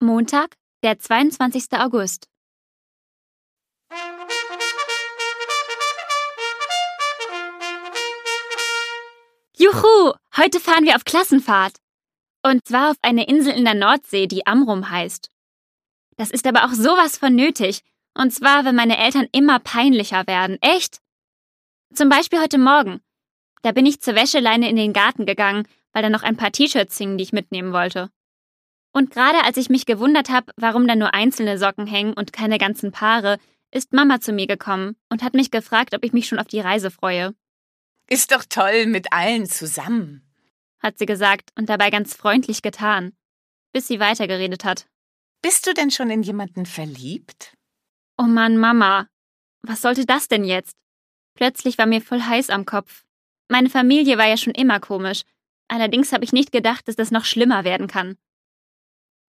Montag, der 22. August. Juhu! Heute fahren wir auf Klassenfahrt. Und zwar auf eine Insel in der Nordsee, die Amrum heißt. Das ist aber auch sowas von nötig. Und zwar, wenn meine Eltern immer peinlicher werden. Echt? Zum Beispiel heute Morgen. Da bin ich zur Wäscheleine in den Garten gegangen, weil da noch ein paar T-Shirts hingen, die ich mitnehmen wollte. Und gerade als ich mich gewundert habe, warum da nur einzelne Socken hängen und keine ganzen Paare, ist Mama zu mir gekommen und hat mich gefragt, ob ich mich schon auf die Reise freue. Ist doch toll mit allen zusammen, Hat sie gesagt und dabei ganz freundlich getan, bis sie weitergeredet hat. Bist du denn schon in jemanden verliebt? Oh Mann, Mama, was sollte das denn jetzt? Plötzlich war mir voll heiß am Kopf. Meine Familie war ja schon immer komisch. Allerdings habe ich nicht gedacht, dass das noch schlimmer werden kann.